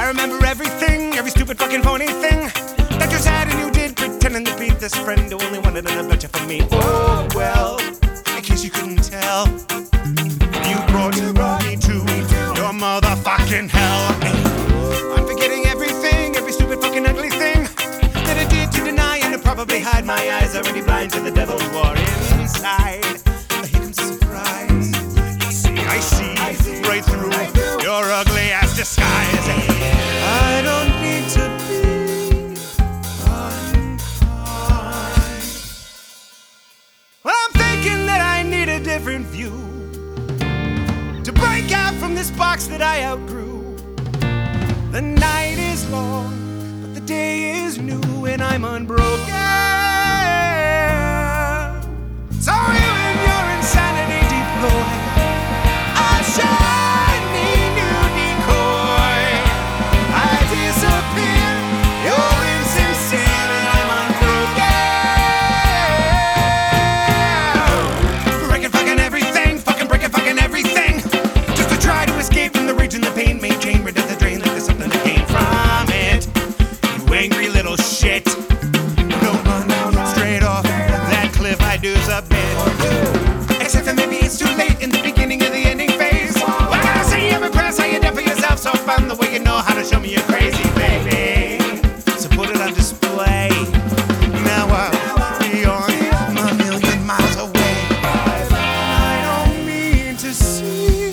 I remember everything, every stupid fucking phony thing that you said and you did, pretending to be this friend who only wanted an adventure from me. Oh well, in case you couldn't tell, you brought me to your motherfucking hell. I'm forgetting everything, every stupid fucking ugly thing that I did to deny and to probably hide. My eyes already blind to the devil's war inside. Here comes the surprise. I see right through your ugly ass disguise. I don't need to be unkind. Well, I'm thinking that I need a different view to break out from this box that I outgrew. The night is long, but the day is new, and I'm unbroken. So you and your insanity deploy a shiny new decoy. I disappear, you're insincere, and I'm unbroken. Breaking fucking everything, fucking breaking fucking everything, just to try to escape from the rage and the pain. Main chamber to the drain like there's something that came from it. You angry little shit. Don't run straight off that cliff, I do's a bit. Except that maybe it's too late in the beginning of the ending phase. Why can't I say I'm impressed how you done for yourself so fun, the way you know how to show me you're crazy, baby. So put it on display. Now I'll be on a million miles away. I don't mean to seem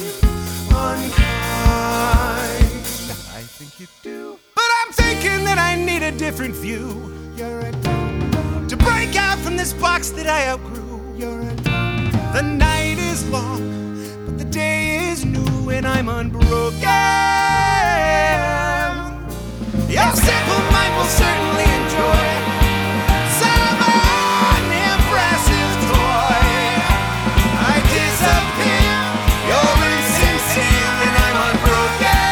unkind, I think you do, but I'm thinking that I need a different view. You're a to break out from this box that I outgrew. You're a the night is long, but the day is new, and I'm unbroken. Your simple mind will certainly enjoy some unimpressive toy. I disappear, you're insincere, and I'm unbroken.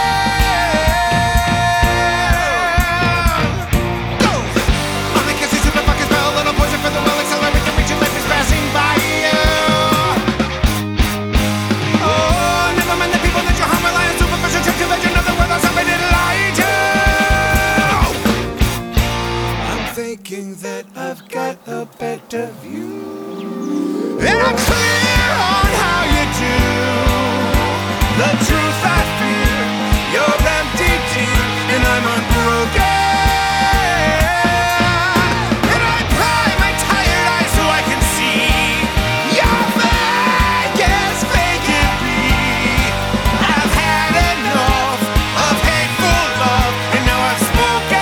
Go! On the kisses to the fucking spell, a little poison for the will, accelerate the reach, and life is passing by. Thinking that I've got a better view, and I'm clear on how you do. The truth I fear, you're empty deep, and I'm unbroken. And I pry my tired eyes so I can see your Vegas fake it be. I've had enough of hateful love, and now I've spoken.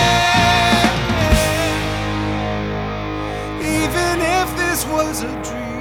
Was a dream.